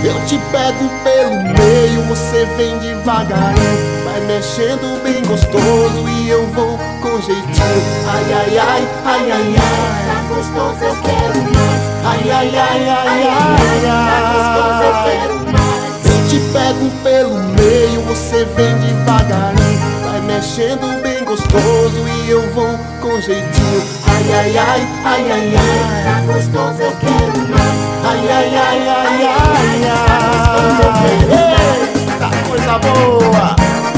Eu te pego pelo meio, você vem devagarinho, vai mexendo bem gostoso e eu vou com jeitinho. Ai, ai, ai, ai, ai, ai, Tá gostoso, eu quero mais. ai, ai, ai, ai, ai, Tá gostoso, eu quero mais. Eu te pego pelo meio, você vem devagarinho, vai mexendo bem gostoso e eu vou com jeitinho. Ai, ai, ai, ai, ai, ai, Tá gostoso, eu quero mais. ai, ai, ai, ai, ai, ai. Eita, coisa boa!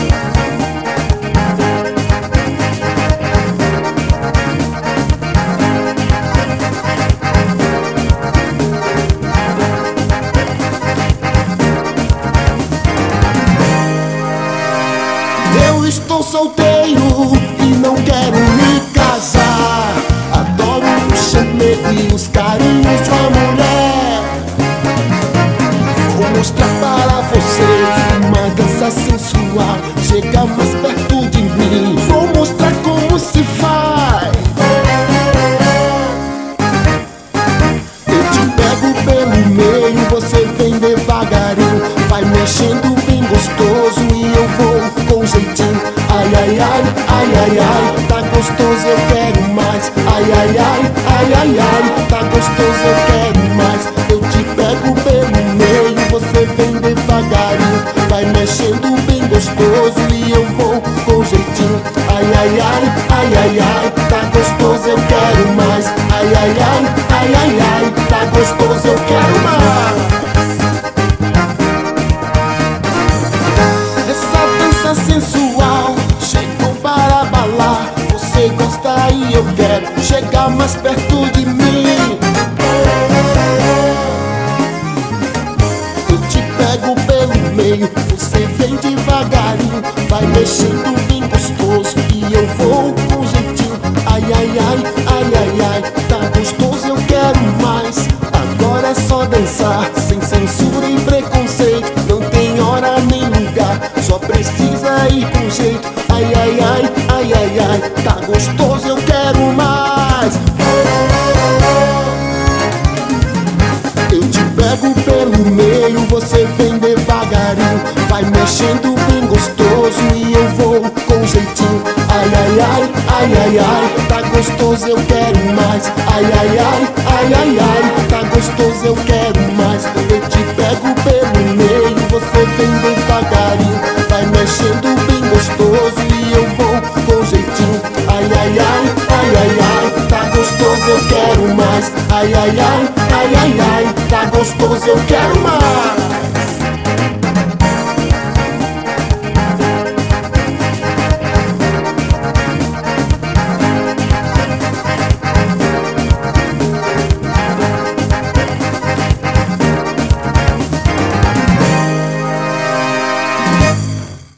Eu estou solteiro e não quero me casar. Adoro o chamego e os carinhos de uma mulher. Vou mostrar para vocês uma dança sensual. Chega mais perto de mim, vou mostrar como se faz. Eu te pego pelo meio, você vem devagarinho, vai mexendo bem gostoso e eu vou com jeitinho. Ai, ai, ai, ai, ai, ai, tá gostoso, eu quero mais. Ai, ai, ai, ai, ai, ai, tá gostoso, eu quero mais. Eu te pego pelo meio, você vem devagarinho, vai mexendo bem gostoso e eu vou com jeitinho. Ai, ai, ai, ai, ai, ai, tá gostoso, eu quero mais. Ai, ai, ai, ai, ai, ai, tá gostoso, eu quero mais. Essa dança sensual chegou para abalar. Você gosta e eu quero chegar mais perto de mim. Eu te pego pelo meio, você vem devagarinho, vai mexendo bem gostoso e eu vou com jeitinho. Ai, ai, ai, ai, ai, ai, tá gostoso, eu quero mais. Agora é só dançar, sem censura e preconceito. Não tem hora nem lugar, só precisa ir com jeito. Ai, ai, ai, ai, ai, ai, tá gostoso, eu quero mais. Eu te pego pelo meio, você vem devagarinho, vai mexendo bem gostoso e eu vou com jeitinho. Ai, ai, ai, ai, ai, ai, tá gostoso, eu quero mais. Ai, ai, ai, ai, ai, ai, tá gostoso, eu quero mais. Eu te pego pelo meio, você vem devagarinho, vai mexendo bem gostoso e eu vou com jeitinho. Ai, ai, ai, ai, ai, ai, tá gostoso, eu quero mais. Ai, ai, ai, ai, ai, ai, tá gostoso, eu quero mais.